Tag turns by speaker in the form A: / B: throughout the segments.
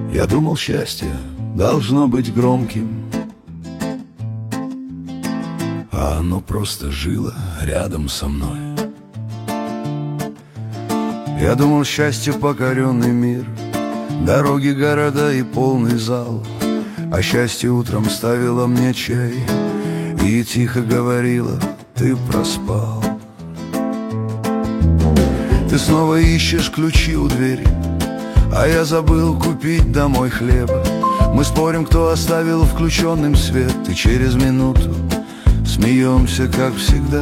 A: Я думал, счастье должно быть громким, а оно просто жило рядом со мной. Я думал, счастье покоренный мир, дороги, города и полный зал. А счастье утром ставило мне чай и тихо говорила: ты проспал. Ты снова ищешь ключи у двери, а я забыл купить домой хлеба. Мы спорим, кто оставил включенным свет, и через минуту смеемся, как всегда.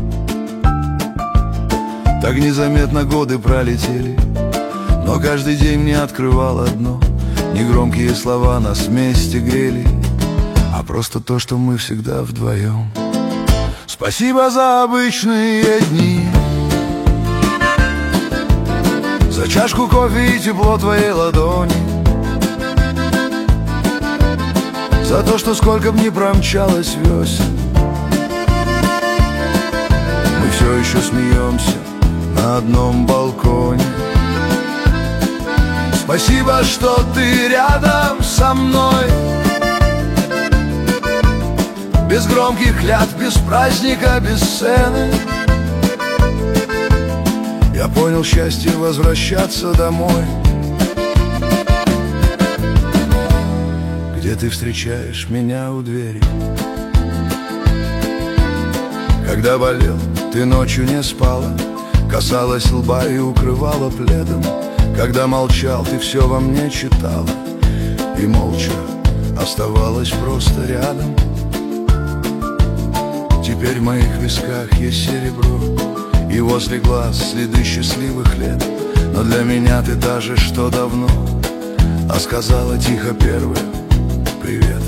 A: Так незаметно годы пролетели, но каждый день мне открывал одно: негромкие слова нас вместе грели, а просто то, что мы всегда вдвоем. Спасибо за обычные дни, за чашку кофе и тепло твоей ладони, за то, что сколько б ни промчалось весен, мы все еще смеемся на одном балконе. Спасибо, что ты рядом со мной, без громких клятв, без праздника, без сцены. Я понял счастье возвращаться домой, где ты встречаешь меня у двери. Когда болел, ты ночью не спала, касалась лба и укрывала пледом. Когда молчал, ты все во мне читала и молча оставалась просто рядом. Теперь в моих висках есть серебро, и возле глаз следы счастливых лет. Но для меня ты та же, что давно, а сказала тихо первое: привет.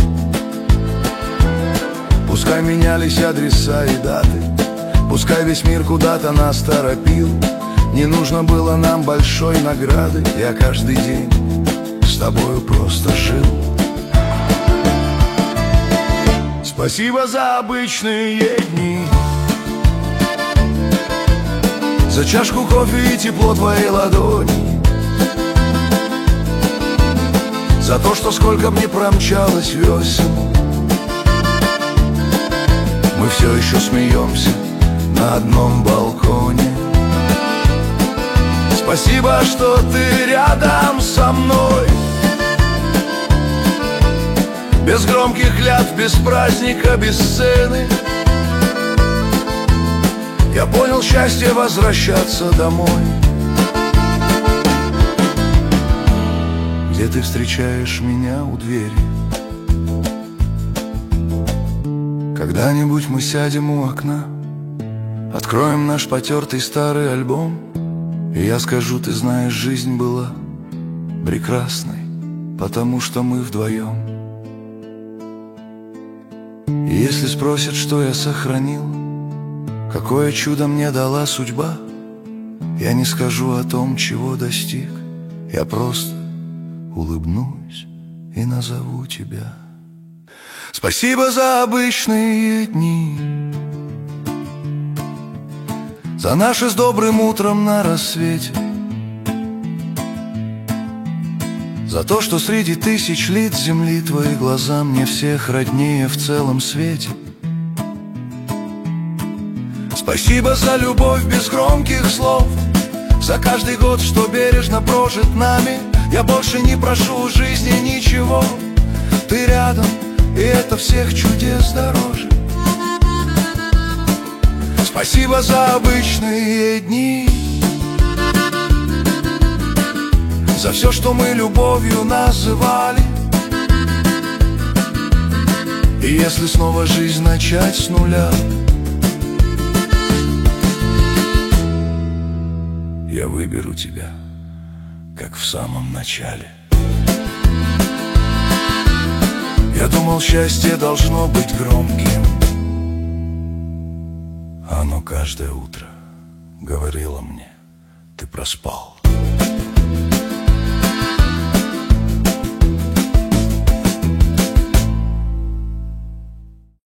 A: Пускай менялись адреса и даты, пускай весь мир куда-то нас торопил, не нужно было нам большой награды. Я каждый день с тобою просто жил. Спасибо за обычные дни, за чашку кофе и тепло твоей ладони, за то, что сколько б ни промчалось весен, мы все еще смеемся на одном балконе. Спасибо, что ты рядом со мной, без громких клятв, без праздника, без сцены. Я понял счастье возвращаться домой, где ты встречаешь меня у двери. Когда-нибудь мы сядем у окна, откроем наш потертый старый альбом, и я скажу: ты знаешь, жизнь была прекрасной, потому что мы вдвоем. И если спросят, что я сохранил, какое чудо мне дала судьба, я не скажу о том, чего достиг, я просто улыбнусь и назову тебя. Спасибо за обычные дни, за наши с добрым утром на рассвете, за то, что среди тысяч лиц земли твои глаза мне всех роднее в целом свете. Спасибо за любовь без громких слов, за каждый год, что бережно прожит нами. Я больше не прошу у жизни ничего, ты рядом, и это всех чудес дороже. Спасибо за обычные дни, за все, что мы любовью называли. И если снова жизнь начать с нуля, я выберу тебя, как в самом начале. Я думал, счастье должно быть громким, а оно каждое утро говорило мне: ты проспал.